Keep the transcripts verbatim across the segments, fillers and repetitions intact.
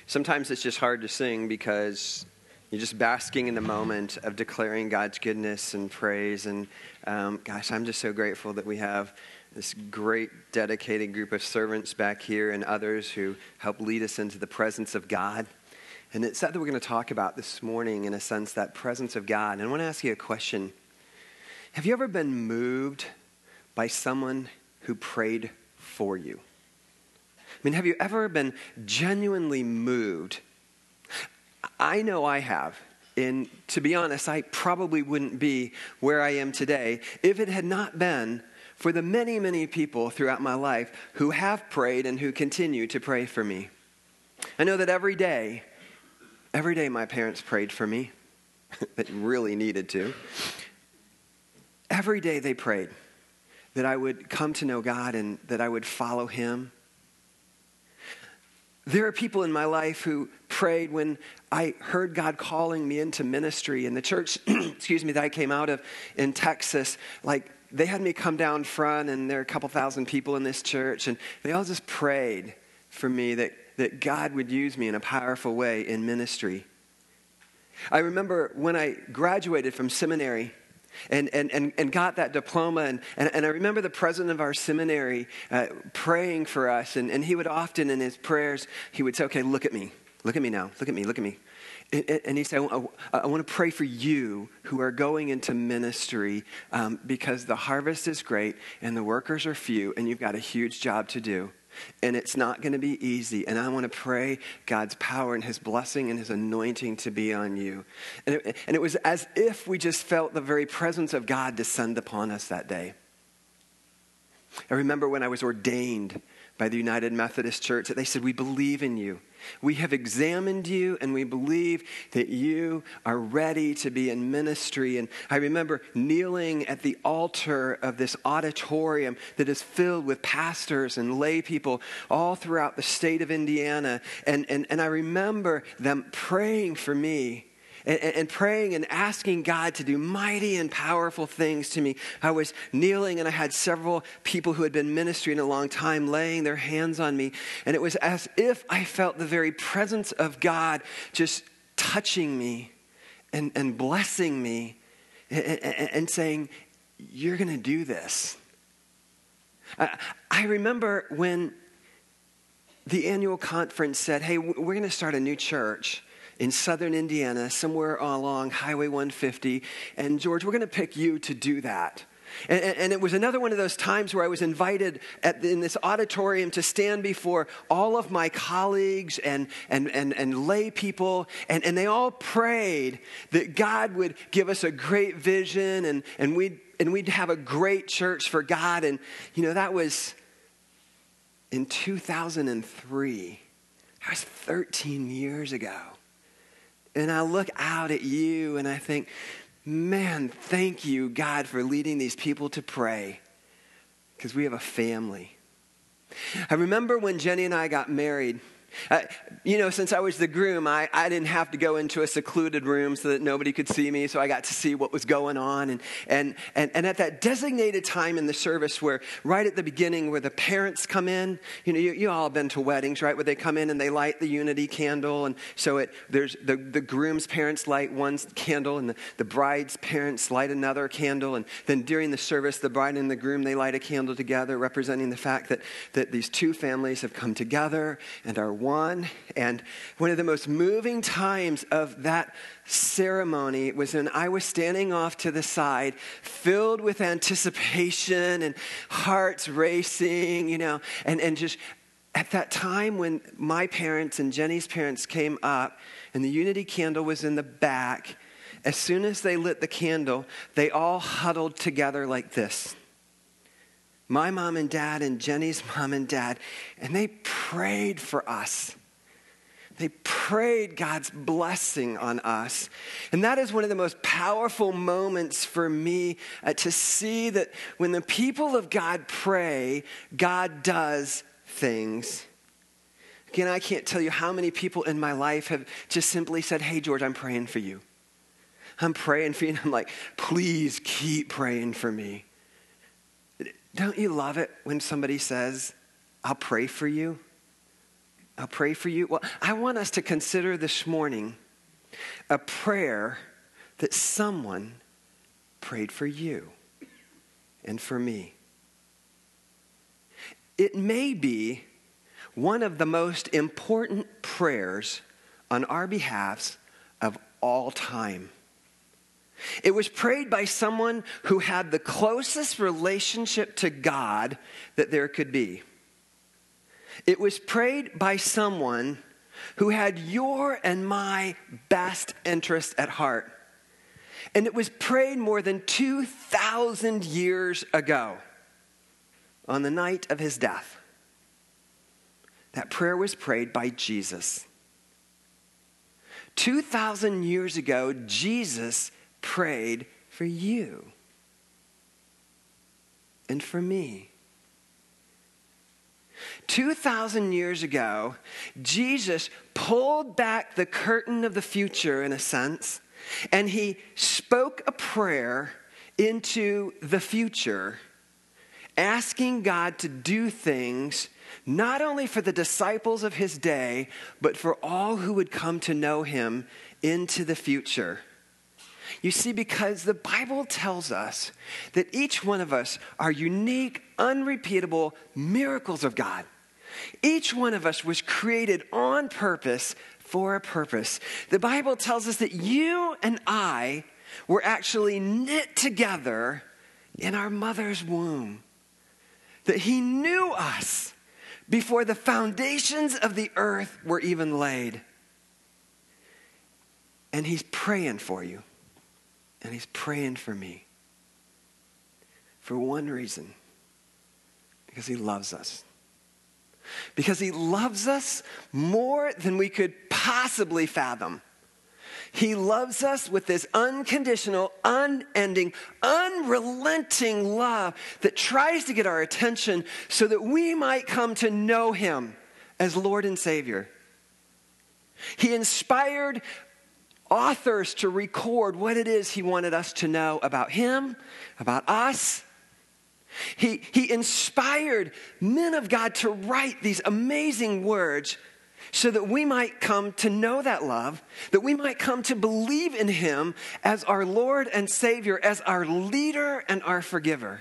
Sometimes it's just hard to sing because you're just basking in the moment of declaring God's goodness and praise. And um, gosh, I'm just so grateful that we have this great dedicated group of servants back here and others who help lead us into the presence of God. And it's that that we're going to talk about this morning, in a sense, that presence of God. And I want to ask you a question. Have you ever been moved by someone who prayed for you? I mean, have you ever been genuinely moved? I know I have. And to be honest, I probably wouldn't be where I am today if it had not been for the many, many people throughout my life who have prayed and who continue to pray for me. I know that every day, every day my parents prayed for me. They really needed to. Every day they prayed that I would come to know God and that I would follow Him. There are people in my life who prayed when I heard God calling me into ministry. In the church, excuse me, that I came out of in Texas, like they had me come down front, and there are a couple thousand people in this church, and they all just prayed for me that, that God would use me in a powerful way in ministry. I remember when I graduated from seminary, And, and, and, and got that diploma. And, and, and I remember the president of our seminary uh, praying for us. And, and he would often, in his prayers, he would say, okay, look at me. Look at me now. Look at me. Look at me. And, and he said, I, I want to pray for you who are going into ministry um, because the harvest is great and the workers are few and you've got a huge job to do. And it's not going to be easy. And I want to pray God's power and His blessing and His anointing to be on you. And it, and it was as if we just felt the very presence of God descend upon us that day. I remember when I was ordained by the United Methodist Church that they said, we believe in you. We have examined you and we believe that you are ready to be in ministry. And I remember kneeling at the altar of this auditorium that is filled with pastors and lay people all throughout the state of Indiana. And, and, and I remember them praying for me. And, and praying and asking God to do mighty and powerful things to me. I was kneeling and I had several people who had been ministering a long time laying their hands on me. And it was as if I felt the very presence of God just touching me and, and blessing me and, and, and saying, you're going to do this. I, I remember when the annual conference said, hey, we're going to start a new church in southern Indiana, somewhere along Highway one fifty. And George, we're going to pick you to do that. And, and it was another one of those times where I was invited at, in this auditorium to stand before all of my colleagues and, and, and, and lay people. And, and they all prayed that God would give us a great vision and, and, we'd, and we'd have a great church for God. And, you know, that was in two thousand three. That was thirteen years ago. And I look out at you and I think, man, thank you, God, for leading these people to pray because we have a family. I remember when Jenny and I got married. Uh, you know, since I was the groom, I, I didn't have to go into a secluded room so that nobody could see me, so I got to see what was going on. And and and, and at that designated time in the service where right at the beginning where the parents come in, you know, you, you all have been to weddings, right, where they come in and they light the unity candle. And so it there's the, the groom's parents light one candle and the, the bride's parents light another candle. And then during the service, the bride and the groom, they light a candle together, representing the fact that, that these two families have come together and are one. And one of the most moving times of that ceremony was when I was standing off to the side, filled with anticipation and hearts racing, you know, and, and just at that time when my parents and Jenny's parents came up and the unity candle was in the back, as soon as they lit the candle, they all huddled together like this. My mom and dad and Jenny's mom and dad, and they prayed for us. They prayed God's blessing on us. And that is one of the most powerful moments for me uh, to see that when the people of God pray, God does things. Again, I can't tell you how many people in my life have just simply said, hey, George, I'm praying for you. I'm praying for you. And I'm like, please keep praying for me. Don't you love it when somebody says, I'll pray for you? I'll pray for you. Well, I want us to consider this morning a prayer that someone prayed for you and for me. It may be one of the most important prayers on our behalf of all time. It was prayed by someone who had the closest relationship to God that there could be. It was prayed by someone who had your and my best interest at heart. And it was prayed more than two thousand years ago, on the night of his death. That prayer was prayed by Jesus. two thousand years ago, Jesus prayed for you and for me. two thousand years ago, Jesus pulled back the curtain of the future, in a sense, and he spoke a prayer into the future, asking God to do things not only for the disciples of his day, but for all who would come to know him into the future. You see, because the Bible tells us that each one of us are unique, unrepeatable miracles of God. Each one of us was created on purpose for a purpose. The Bible tells us that you and I were actually knit together in our mother's womb. That he knew us before the foundations of the earth were even laid. And he's praying for you. And he's praying for me. For one reason. Because he loves us. Because he loves us more than we could possibly fathom. He loves us with this unconditional, unending, unrelenting love that tries to get our attention so that we might come to know him as Lord and Savior. He inspired authors to record what it is he wanted us to know about him, about us. He, he inspired men of God to write these amazing words so that we might come to know that love, that we might come to believe in him as our Lord and Savior, as our leader and our forgiver.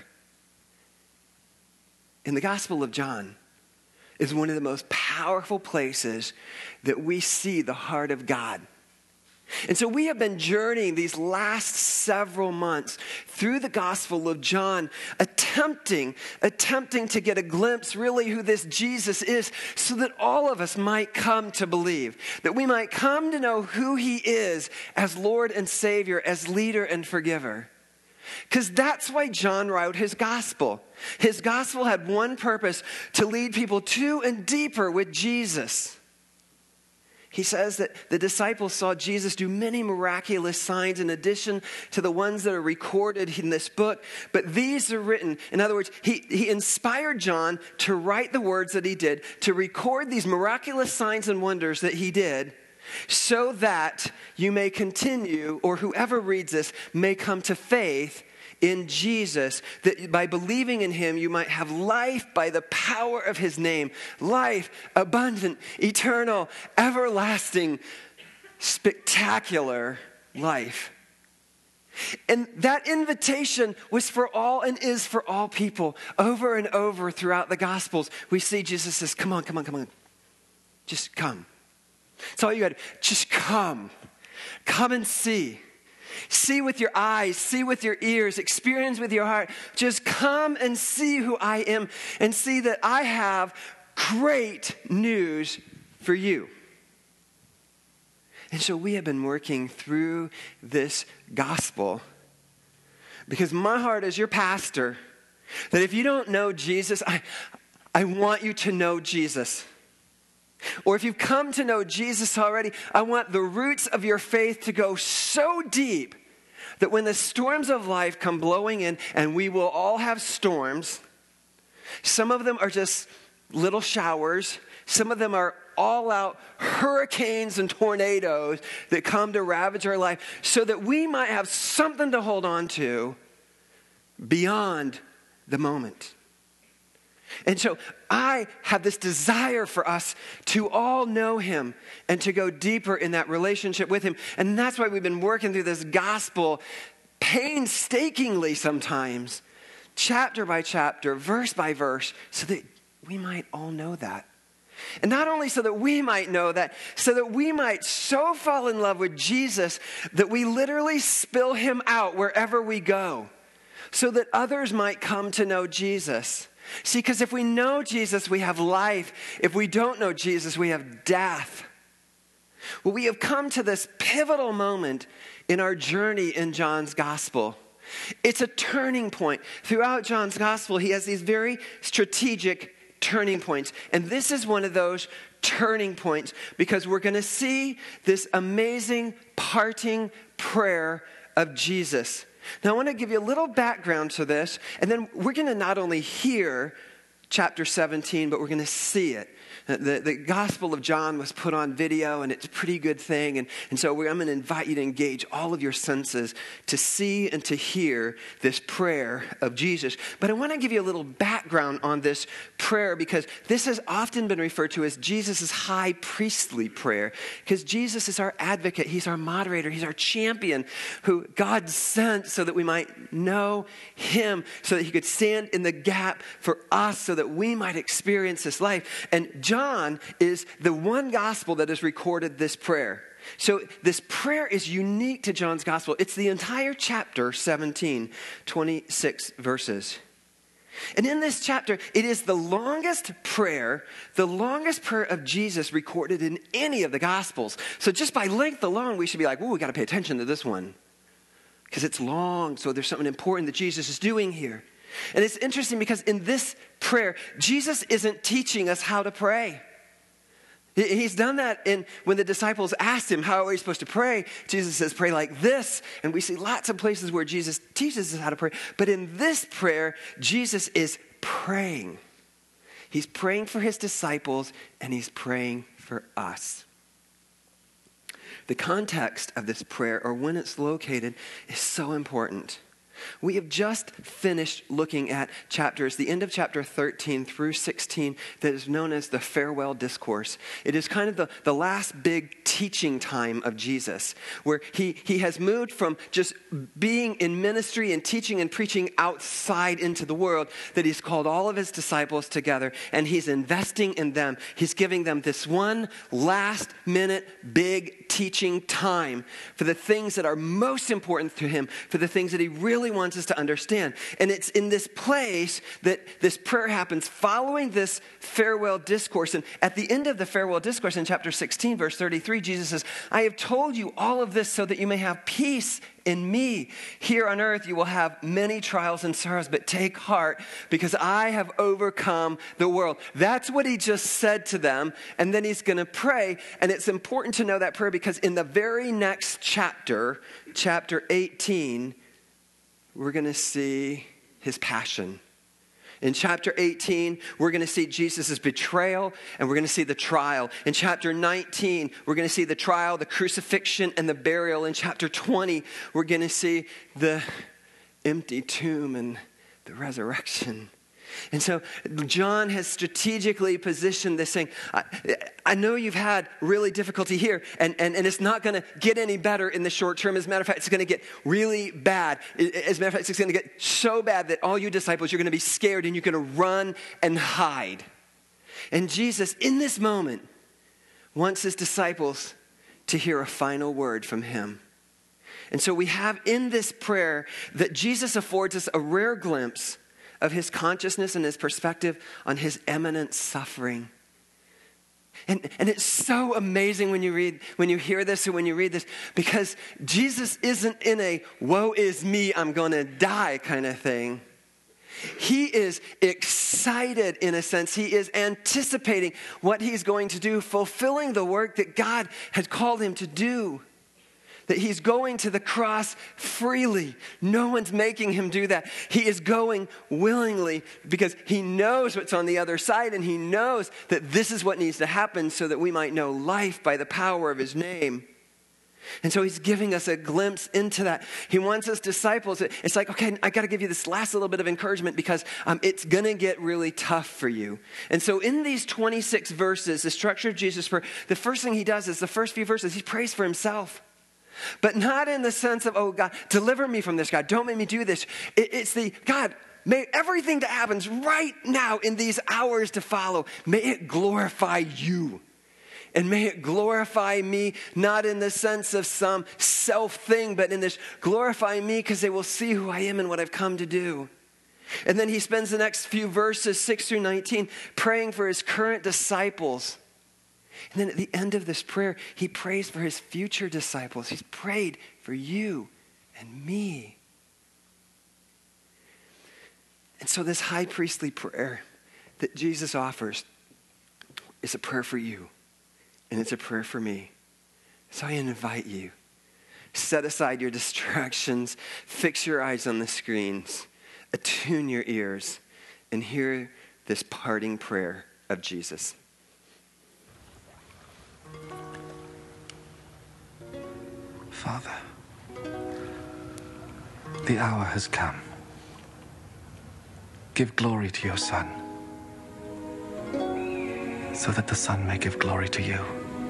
In the Gospel of John is one of the most powerful places that we see the heart of God. And so we have been journeying these last several months through the Gospel of John, attempting, attempting to get a glimpse really who this Jesus is so that all of us might come to believe, that we might come to know who he is as Lord and Savior, as leader and forgiver. Because that's why John wrote his gospel. His gospel had one purpose: to lead people to and deeper with Jesus. He says that the disciples saw Jesus do many miraculous signs in addition to the ones that are recorded in this book. But these are written. In other words, he, he inspired John to write the words that he did, to record these miraculous signs and wonders that he did, so that you may continue, or whoever reads this may come to faith in Jesus, that by believing in him you might have life by the power of his name. Life, abundant, eternal, everlasting, spectacular life. And that invitation was for all and is for all people. Over and over throughout the Gospels, we see Jesus says, come on, come on, come on. Just come. That's all you got to do. Just come. Come and see. See with your eyes, see with your ears, experience with your heart. Just come and see who I am and see that I have great news for you. And so we have been working through this gospel because my heart as your pastor, that if you don't know Jesus, I, I want you to know Jesus. Or if you've come to know Jesus already, I want the roots of your faith to go so deep that when the storms of life come blowing in, and we will all have storms, some of them are just little showers, some of them are all-out hurricanes and tornadoes that come to ravage our life, so that we might have something to hold on to beyond the moment. And so I have this desire for us to all know him and to go deeper in that relationship with him. And that's why we've been working through this gospel painstakingly sometimes, chapter by chapter, verse by verse, so that we might all know that. And not only so that we might know that, so that we might so fall in love with Jesus that we literally spill him out wherever we go, so that others might come to know Jesus. See, because if we know Jesus, we have life. If we don't know Jesus, we have death. Well, we have come to this pivotal moment in our journey in John's gospel. It's a turning point. Throughout John's gospel, he has these very strategic turning points. And this is one of those turning points because we're going to see this amazing parting prayer of Jesus. Now, I want to give you a little background to this, and then we're going to not only hear chapter seventeen, but we're going to see it. The, the Gospel of John was put on video, and it's a pretty good thing. And, and so I'm going to invite you to engage all of your senses to see and to hear this prayer of Jesus. But I want to give you a little background on this prayer because this has often been referred to as Jesus' high priestly prayer, because Jesus is our advocate. He's our moderator. He's our champion who God sent so that we might know him, so that he could stand in the gap for us so that we might experience this life. And John is the one gospel that has recorded this prayer. So this prayer is unique to John's gospel. It's the entire chapter seventeen, twenty-six verses. And in this chapter, it is the longest prayer, the longest prayer of Jesus recorded in any of the gospels. So just by length alone, we should be like, "Ooh, we got to pay attention to this one," because it's long. So there's something important that Jesus is doing here. And it's interesting because in this prayer, Jesus isn't teaching us how to pray. He's done that in when the disciples asked him, how are we supposed to pray? Jesus says, pray like this. And we see lots of places where Jesus teaches us how to pray. But in this prayer, Jesus is praying. He's praying for his disciples and he's praying for us. The context of this prayer, or when it's located, is so important. We have just finished looking at chapters, the end of chapter thirteen through sixteen, that is known as the farewell discourse. It is kind of the, the last big teaching time of Jesus, where he, he has moved from just being in ministry and teaching and preaching outside into the world, that he's called all of his disciples together and he's investing in them. He's giving them this one last minute big teaching time for the things that are most important to him, for the things that he really wants us to understand. And it's in this place that this prayer happens following this farewell discourse. And at the end of the farewell discourse in chapter sixteen, verse thirty-three, Jesus says, I have told you all of this so that you may have peace in me. Here on earth you will have many trials and sorrows, but take heart because I have overcome the world. That's what he just said to them. And then he's going to pray. And it's important to know that prayer because in the very next chapter, chapter eighteen, we're going to see his passion. In chapter eighteen, we're going to see Jesus' betrayal, and we're going to see the trial. In chapter nineteen, we're going to see the trial, the crucifixion, and the burial. In chapter twenty, we're going to see the empty tomb and the resurrection. And so John has strategically positioned this thing. I, I know you've had really difficulty here, and, and, and it's not going to get any better in the short term. As a matter of fact, it's going to get really bad. As a matter of fact, it's going to get so bad that all you disciples, you're going to be scared and you're going to run and hide. And Jesus, in this moment, wants his disciples to hear a final word from him. And so we have in this prayer that Jesus affords us a rare glimpse of his consciousness and his perspective on his imminent suffering. And, and it's so amazing when you read, when you hear this or when you read this, because Jesus isn't in a woe is me, I'm going to die kind of thing. He is excited in a sense. He is anticipating what he's going to do, fulfilling the work that God had called him to do. That he's going to the cross freely. No one's making him do that. He is going willingly because he knows what's on the other side, and he knows that this is what needs to happen so that we might know life by the power of his name. And so he's giving us a glimpse into that. He wants us disciples. It's like, okay, I got to give you this last little bit of encouragement because um, it's going to get really tough for you. And so in these twenty-six verses, the structure of Jesus' prayer, the first thing he does is the first few verses, he prays for himself. But not in the sense of, oh, God, deliver me from this, God. Don't make me do this. It, it's the, God, may everything that happens right now in these hours to follow, may it glorify you. And may it glorify me, not in the sense of some self thing, but in this glorify me because they will see who I am and what I've come to do. And then he spends the next few verses, six through nineteen, praying for his current disciples. And then at the end of this prayer, he prays for his future disciples. He's prayed for you and me. And so this high priestly prayer that Jesus offers is a prayer for you. And it's a prayer for me. So I invite you, set aside your distractions, fix your eyes on the screens, attune your ears, and hear this parting prayer of Jesus. Father, the hour has come. Give glory to your Son, so that the Son may give glory to you.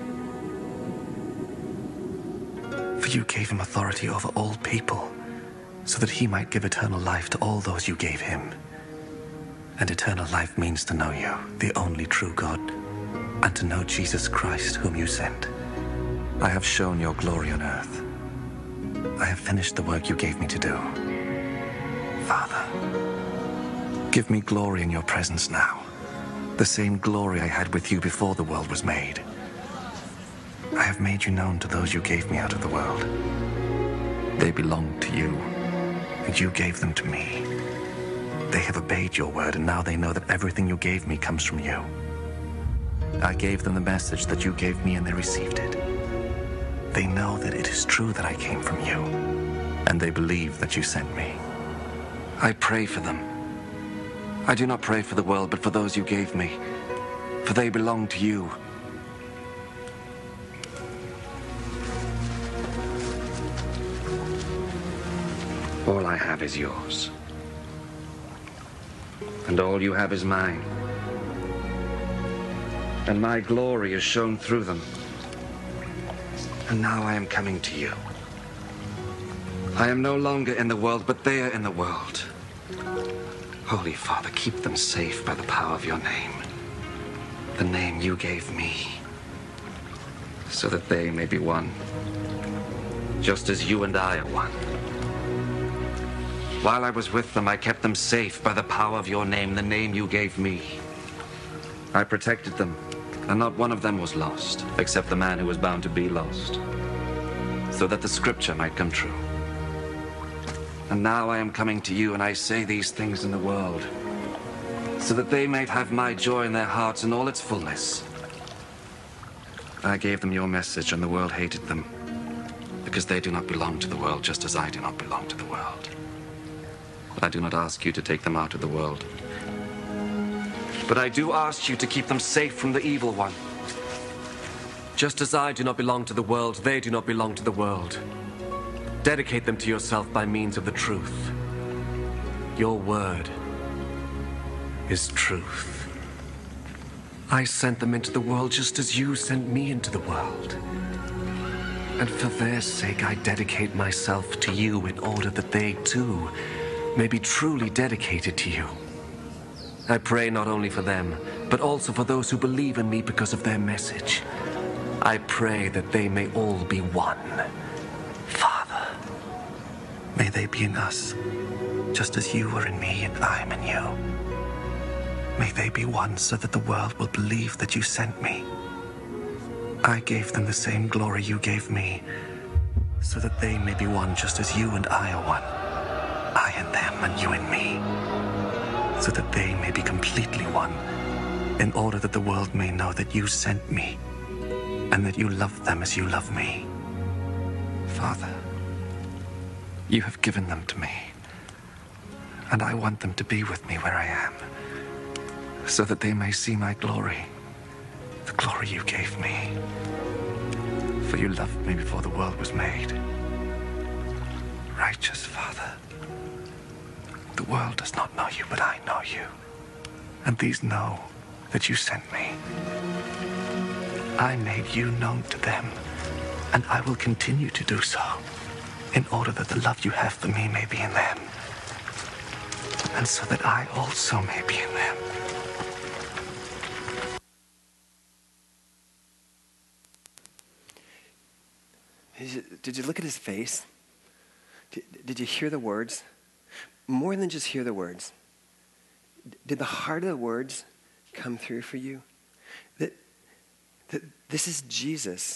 For you gave him authority over all people, so that he might give eternal life to all those you gave him. And eternal life means to know you, the only true God, and to know Jesus Christ, whom you sent. I have shown your glory on earth. I have finished the work you gave me to do. Father, give me glory in your presence now, the same glory I had with you before the world was made. I have made you known to those you gave me out of the world. They belonged to you, and you gave them to me. They have obeyed your word, and now they know that everything you gave me comes from you. I gave them the message that you gave me, and they received it. They know that it is true that I came from you, and they believe that you sent me. I pray for them. I do not pray for the world, but for those you gave me, for they belong to you. All I have is yours, and all you have is mine, and my glory is shown through them. And now I am coming to you. I am no longer in the world, but they are in the world. Holy Father, keep them safe by the power of your name, the name you gave me, so that they may be one, just as you and I are one. While I was with them, I kept them safe by the power of your name, the name you gave me. I protected them, and not one of them was lost, except the man who was bound to be lost, so that the scripture might come true. And now I am coming to you, and I say these things in the world, so that they may have my joy in their hearts in all its fullness. I gave them your message, and the world hated them, because they do not belong to the world, just as I do not belong to the world. But I do not ask you to take them out of the world, but I do ask you to keep them safe from the evil one. Just as I do not belong to the world, they do not belong to the world. Dedicate them to yourself by means of the truth. Your word is truth. I sent them into the world just as you sent me into the world. And for their sake, I dedicate myself to you in order that they, too, may be truly dedicated to you. I pray not only for them, but also for those who believe in me because of their message. I pray that they may all be one. Father, may they be in us, just as you are in me and I am in you. May they be one so that the world will believe that you sent me. I gave them the same glory you gave me, so that they may be one just as you and I are one. I in them and you in me, so that they may be completely one, in order that the world may know that you sent me, and that you love them as you love me. Father, you have given them to me, and I want them to be with me where I am, so that they may see my glory, the glory you gave me. for you loved me before the world was made. Righteous Father, the world does not know you, but I know you. And these know that you sent me. I made you known to them, and I will continue to do so, in order that the love you have for me may be in them, and so that I also may be in them. Did you, did you look at his face? Did, did you hear the words? More than just hear the words. Did the heart of the words come through for you? That, that this is Jesus,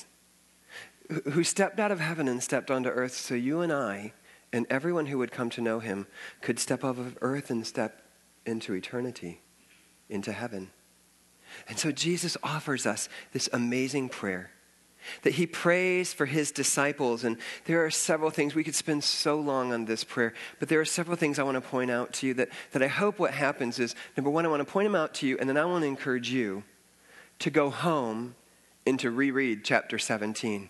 who stepped out of heaven and stepped onto earth so you and I and everyone who would come to know him could step out of earth and step into eternity, into heaven. And so Jesus offers us this amazing prayer that he prays for his disciples. And there are several things. We could spend so long on this prayer, but there are several things I want to point out to you that, that I hope what happens is, number one, I want to point them out to you, and then I want to encourage you to go home and to reread chapter seventeen,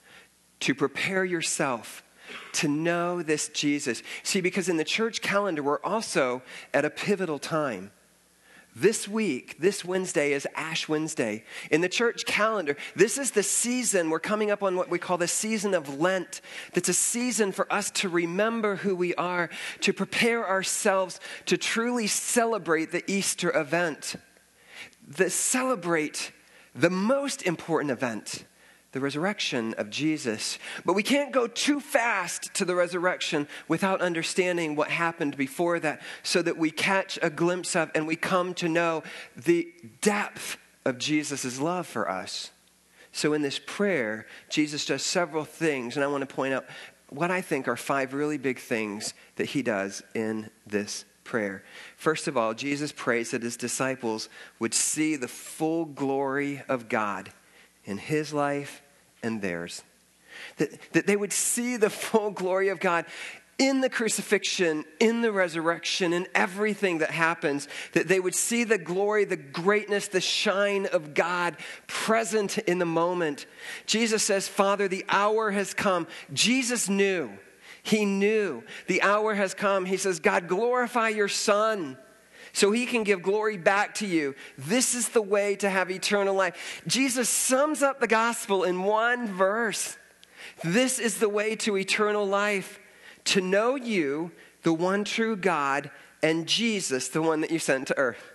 to prepare yourself to know this Jesus. See, because in the church calendar, we're also at a pivotal time. This week, this Wednesday is Ash Wednesday. In the church calendar, this is the season, we're coming up on what we call the season of Lent. That's a season for us to remember who we are, to prepare ourselves to truly celebrate the Easter event. The celebrate the most important event, the resurrection of Jesus. But we can't go too fast to the resurrection without understanding what happened before that, so that we catch a glimpse of and we come to know the depth of Jesus' love for us. So in this prayer, Jesus does several things, and I want to point out what I think are five really big things that he does in this prayer. First of all, Jesus prays that his disciples would see the full glory of God in his life and theirs. That, that they would see the full glory of God in the crucifixion, in the resurrection, in everything that happens. That they would see the glory, the greatness, the shine of God present in the moment. Jesus says, Father, the hour has come. Jesus knew. He knew the hour has come. He says, God, glorify your Son, so he can give glory back to you. This is the way to have eternal life. Jesus sums up the gospel in one verse. This is the way to eternal life, to know you, the one true God, and Jesus, the one that you sent to earth.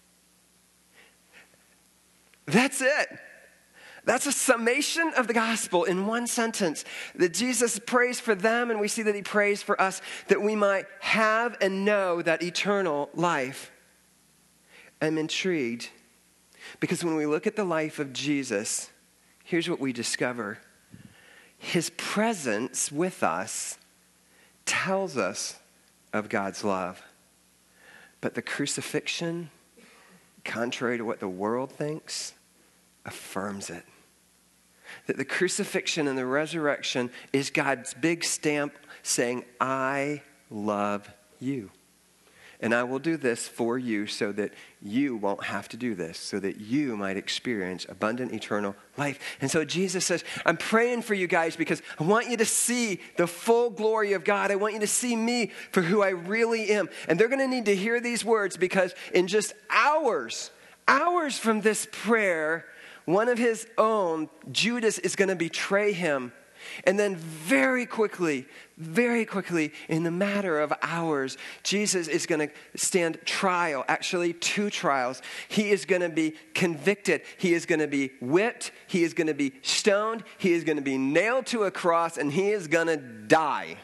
That's it. That's a summation of the gospel in one sentence. That Jesus prays for them, and we see that he prays for us, that we might have and know that eternal life. I'm intrigued because when we look at the life of Jesus, here's what we discover. His presence with us tells us of God's love. But the crucifixion, contrary to what the world thinks, affirms it. That the crucifixion and the resurrection is God's big stamp saying, I love you. And I will do this for you so that you won't have to do this, so that you might experience abundant eternal life. And so Jesus says, I'm praying for you guys because I want you to see the full glory of God. I want you to see me for who I really am. And they're going to need to hear these words because in just hours, hours from this prayer, one of his own, Judas, is going to betray him. And then very quickly, very quickly, in the matter of hours, Jesus is going to stand trial, actually two trials. He is going to be convicted. He is going to be whipped. He is going to be stoned. He is going to be nailed to a cross, and he is going to die.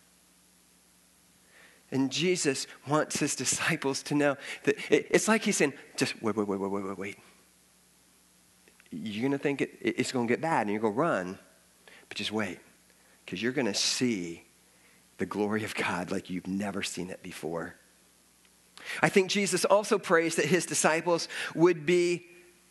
And Jesus wants his disciples to know that it, it's like he's saying, just wait, wait, wait, wait, wait, wait, wait. You're going to think it, it's going to get bad, and you're going to run. But just wait, because you're going to see the glory of God like you've never seen it before. I think Jesus also prays that his disciples would be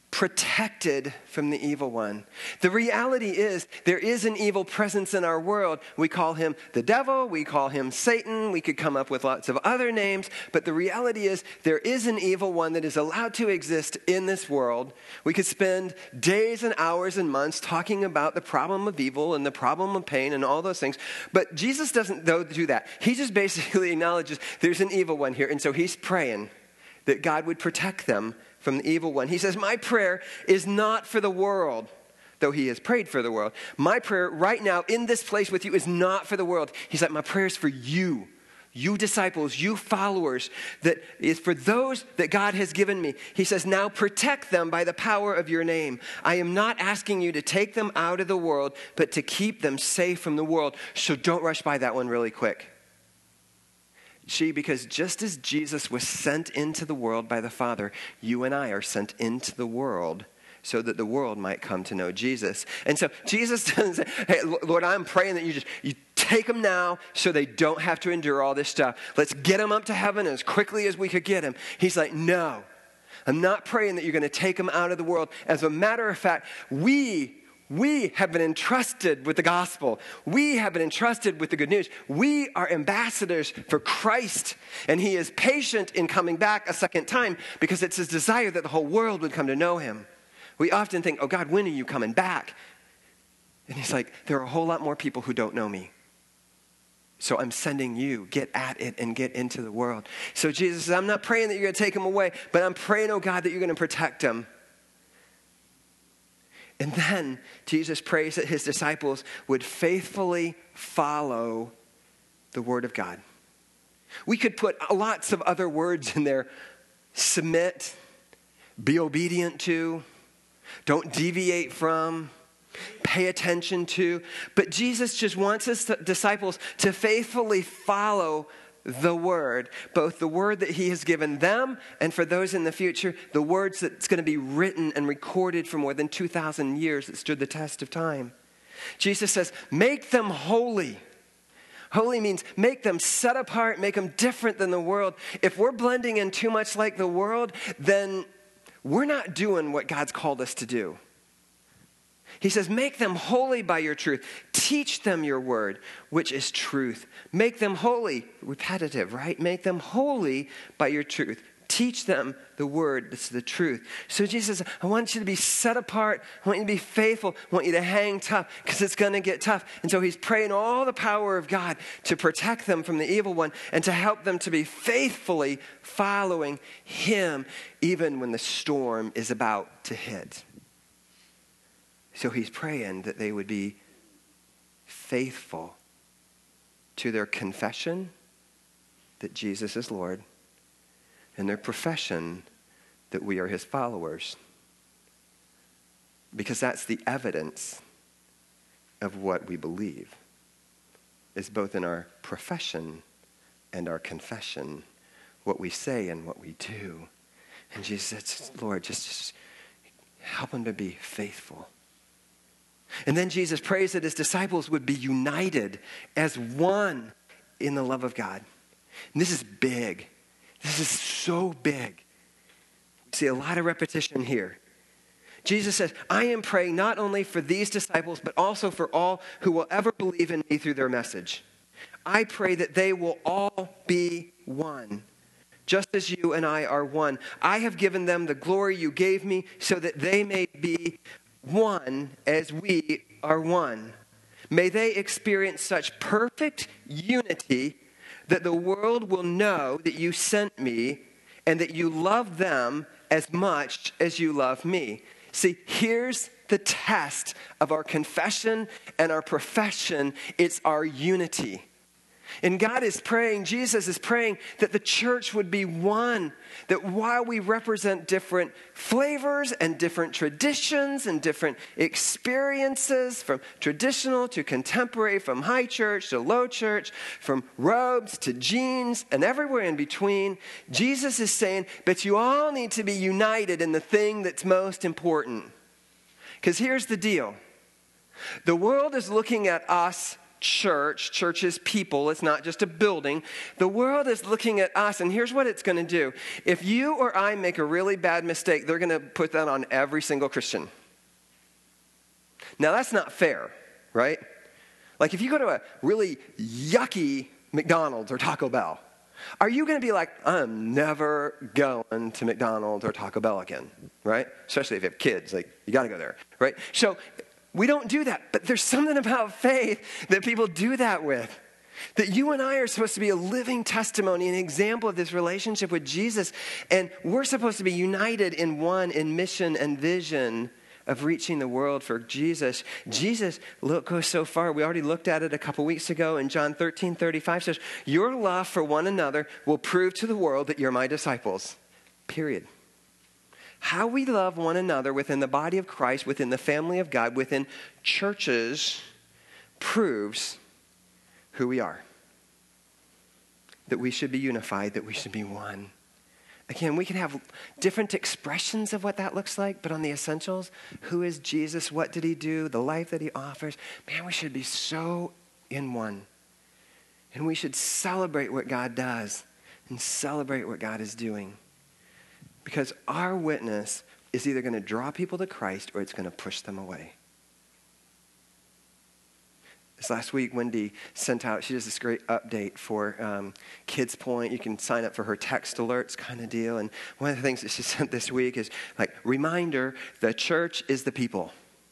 protected from the evil one. The reality is there is an evil presence in our world. We call him the devil, we call him Satan, we could come up with lots of other names, but the reality is there is an evil one that is allowed to exist in this world. We could spend days and hours and months talking about the problem of evil and the problem of pain and all those things, but Jesus doesn't though do that. He just basically acknowledges there's an evil one here, and so he's praying that God would protect them from the evil one. He says, my prayer is not for the world, though he has prayed for the world. My prayer right now in this place with you is not for the world. He's like, my prayer is for you, you disciples, you followers, that is for those that God has given me. He says, now protect them by the power of your name. I am not asking you to take them out of the world, but to keep them safe from the world. So don't rush by that one really quick. See, because just as Jesus was sent into the world by the Father, you and I are sent into the world so that the world might come to know Jesus. And so Jesus doesn't say, hey, Lord, I'm praying that you just you take them now so they don't have to endure all this stuff. Let's get them up to heaven as quickly as we could get them. He's like, no, I'm not praying that you're going to take them out of the world. As a matter of fact, we We have been entrusted with the gospel. We have been entrusted with the good news. We are ambassadors for Christ, and he is patient in coming back a second time because it's his desire that the whole world would come to know him. We often think, oh God, when are you coming back? And he's like, there are a whole lot more people who don't know me. So I'm sending you, get at it and get into the world. So Jesus says, I'm not praying that you're going to take him away, but I'm praying, oh God, that you're going to protect him. And then Jesus prays that his disciples would faithfully follow the word of God. We could put lots of other words in there. Submit, be obedient to, don't deviate from, pay attention to. But Jesus just wants his disciples to faithfully follow the word, both the word that he has given them and for those in the future, the words that's going to be written and recorded for more than two thousand years that stood the test of time. Jesus says, make them holy. Holy means make them set apart, make them different than the world. If we're blending in too much like the world, then we're not doing what God's called us to do. He says, make them holy by your truth. Teach them your word, which is truth. Make them holy. Repetitive, right? Make them holy by your truth. Teach them the word that's the truth. So Jesus says, I want you to be set apart. I want you to be faithful. I want you to hang tough because it's going to get tough. And so he's praying all the power of God to protect them from the evil one and to help them to be faithfully following him even when the storm is about to hit. So he's praying that they would be faithful to their confession that Jesus is Lord and their profession that we are his followers. Because that's the evidence of what we believe. It's both in our profession and our confession, what we say and what we do. And Jesus says, Lord, just, just help them to be faithful. And then Jesus prays that his disciples would be united as one in the love of God. And this is big. This is so big. See a lot of repetition here. Jesus says, I am praying not only for these disciples, but also for all who will ever believe in me through their message. I pray that they will all be one, just as you and I are one. I have given them the glory you gave me so that they may be one as we are one. May they experience such perfect unity that the world will know that you sent me and that you love them as much as you love me. See, here's the test of our confession and our profession. It's our unity. And God is praying, Jesus is praying that the church would be one. That while we represent different flavors and different traditions and different experiences, from traditional to contemporary, from high church to low church, from robes to jeans and everywhere in between, Jesus is saying, but you all need to be united in the thing that's most important. Because here's the deal. The world is looking at us church. Church is people. It's not just a building. The world is looking at us, and here's what it's going to do. If you or I make a really bad mistake, they're going to put that on every single Christian. Now, that's not fair, right? Like if you go to a really yucky McDonald's or Taco Bell, are you going to be like, I'm never going to McDonald's or Taco Bell again, right? Especially if you have kids, like you got to go there, right? So we don't do that, but there's something about faith that people do that with. That you and I are supposed to be a living testimony, an example of this relationship with Jesus, and we're supposed to be united in one, in mission and vision of reaching the world for Jesus. Jesus look, goes so far. We already looked at it a couple weeks ago in John thirteen thirty-five says, your love for one another will prove to the world that you're my disciples. Period. How we love one another within the body of Christ, within the family of God, within churches, proves who we are. That we should be unified, that we should be one. Again, we can have different expressions of what that looks like, but on the essentials, who is Jesus? What did he do? The life that he offers. Man, we should be so in one. And we should celebrate what God does and celebrate what God is doing. Because our witness is either going to draw people to Christ or it's going to push them away. This last week, Wendy sent out, she does this great update for um, Kids Point. You can sign up for her text alerts kind of deal. And one of the things that she sent this week is like, reminder, the church is the people.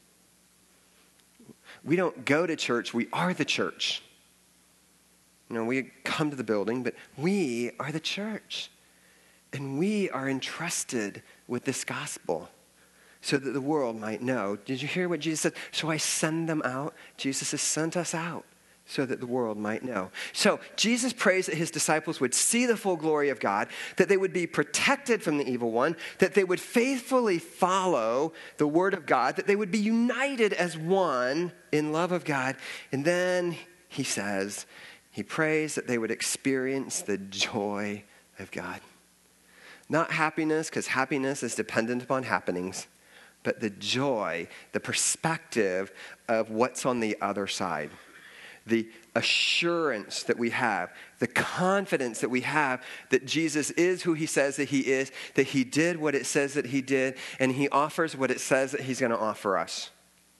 We don't go to church, we are the church. You know, we come to the building, but we are the church. And we are entrusted with this gospel so that the world might know. Did you hear what Jesus said? So I send them out. Jesus has sent us out so that the world might know. So Jesus prays that his disciples would see the full glory of God, that they would be protected from the evil one, that they would faithfully follow the word of God, that they would be united as one in love of God. And then he says, he prays that they would experience the joy of God. Not happiness, because happiness is dependent upon happenings, but the joy, the perspective of what's on the other side. The assurance that we have, the confidence that we have that Jesus is who he says that he is, that he did what it says that he did, and he offers what it says that he's going to offer us.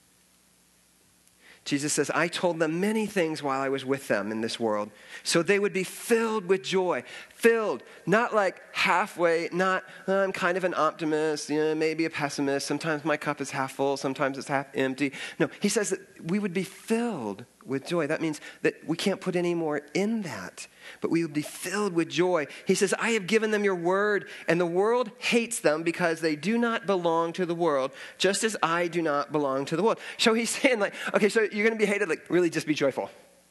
Jesus says, I told them many things while I was with them in this world, so they would be filled with joy. Filled, not like halfway, not, oh, I'm kind of an optimist, you know, maybe a pessimist. Sometimes my cup is half full, sometimes it's half empty. No, he says that we would be filled with joy. That means that we can't put any more in that, but we would be filled with joy. He says, I have given them your word, and the world hates them because they do not belong to the world, just as I do not belong to the world. So he's saying like, okay, so you're going to be hated, like really just be joyful.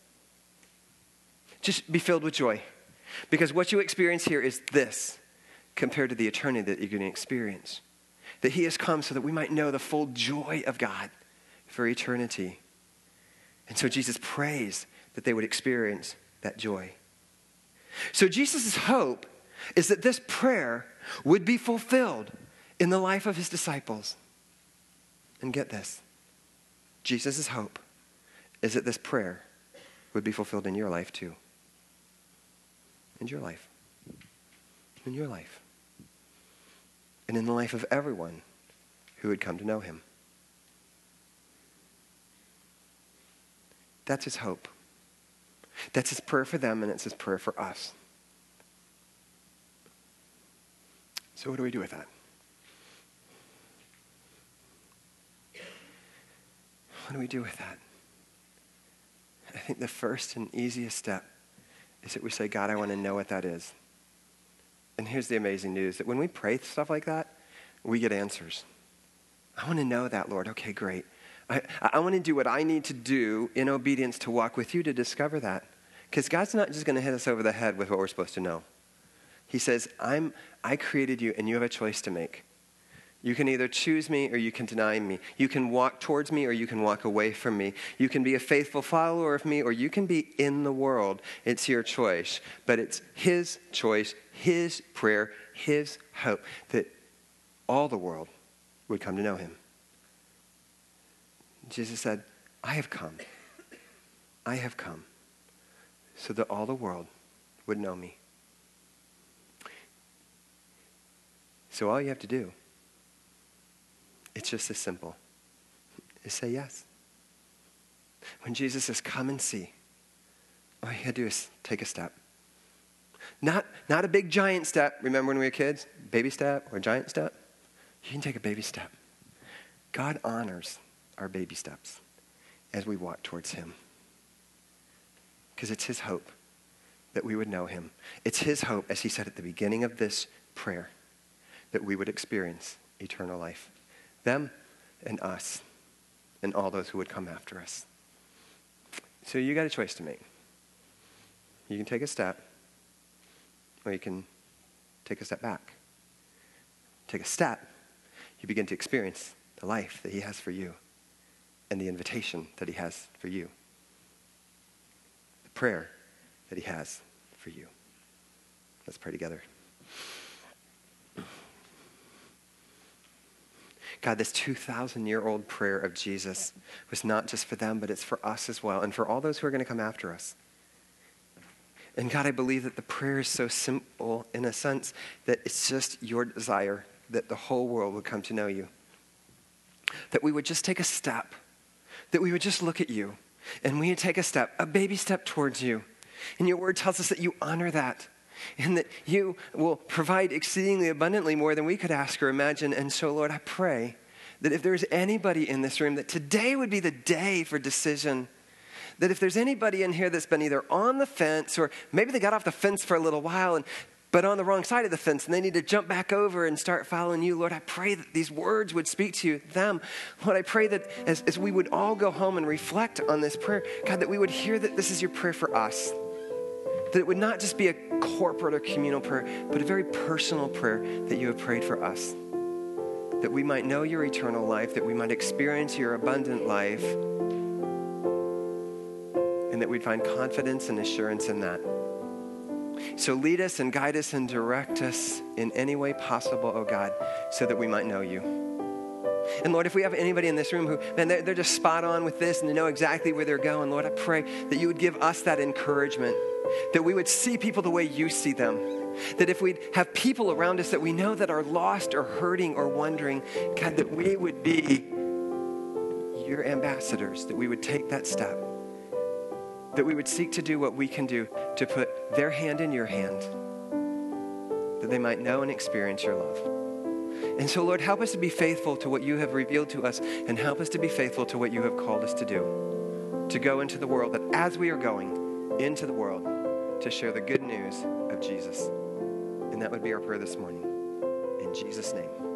Just be filled with joy. Because what you experience here is this compared to the eternity that you're going to experience. That he has come so that we might know the full joy of God for eternity. And so Jesus prays that they would experience that joy. So Jesus' hope is that this prayer would be fulfilled in the life of his disciples. And get this, Jesus' hope is that this prayer would be fulfilled in your life too. In your life. In your life. And in the life of everyone who would come to know him. That's his hope. That's his prayer for them, and it's his prayer for us. So what do we do with that? What do we do with that? I think the first and easiest step is that we say, God, I want to know what that is. And here's the amazing news, that when we pray stuff like that, we get answers. I want to know that, Lord. Okay, great. I, I want to do what I need to do in obedience to walk with you to discover that. Because God's not just going to hit us over the head with what we're supposed to know. He says, I'm, I created you, and you have a choice to make. You can either choose me or you can deny me. You can walk towards me or you can walk away from me. You can be a faithful follower of me or you can be in the world. It's your choice. But it's his choice, his prayer, his hope that all the world would come to know him. Jesus said, I have come. I have come so that all the world would know me. So all you have to do, it's just as simple, is say yes. When Jesus says, come and see, all you gotta do is take a step. Not, not a big giant step. Remember when we were kids? Baby step or giant step? You can take a baby step. God honors our baby steps as we walk towards him. Because it's his hope that we would know him. It's his hope, as he said at the beginning of this prayer, that we would experience eternal life. Them and us and all those who would come after us. So you got a choice to make. You can take a step, or you can take a step back. Take a step, you begin to experience the life that he has for you and the invitation that he has for you. The prayer that he has for you. Let's pray together. God, this two thousand year old prayer of Jesus was not just for them, but it's for us as well, and for all those who are going to come after us. And God, I believe that the prayer is so simple in a sense that it's just your desire that the whole world would come to know you. That we would just take a step, that we would just look at you, and we would take a step, a baby step towards you. And your word tells us that you honor that, and that you will provide exceedingly abundantly more than we could ask or imagine. And so, Lord, I pray that if there's anybody in this room, that today would be the day for decision. That if there's anybody in here that's been either on the fence, or maybe they got off the fence for a little while, and but on the wrong side of the fence, and they need to jump back over and start following you, Lord, I pray that these words would speak to you, them. Lord, I pray that as, as we would all go home and reflect on this prayer, God, that we would hear that this is your prayer for us. That it would not just be a corporate or communal prayer, but a very personal prayer that you have prayed for us. That we might know your eternal life, that we might experience your abundant life, and that we'd find confidence and assurance in that. So lead us and guide us and direct us in any way possible, oh God, so that we might know you. And Lord, if we have anybody in this room who, man, they're, they're just spot on with this and they know exactly where they're going, Lord, I pray that you would give us that encouragement, that we would see people the way you see them. That if we'd have people around us that we know that are lost or hurting or wondering, God, that we would be your ambassadors, that we would take that step. That we would seek to do what we can do to put their hand in your hand, that they might know and experience your love. And so, Lord, help us to be faithful to what you have revealed to us, and help us to be faithful to what you have called us to do, to go into the world, that as we are going into the world, to share the good news of Jesus. And that would be our prayer this morning. In Jesus' name.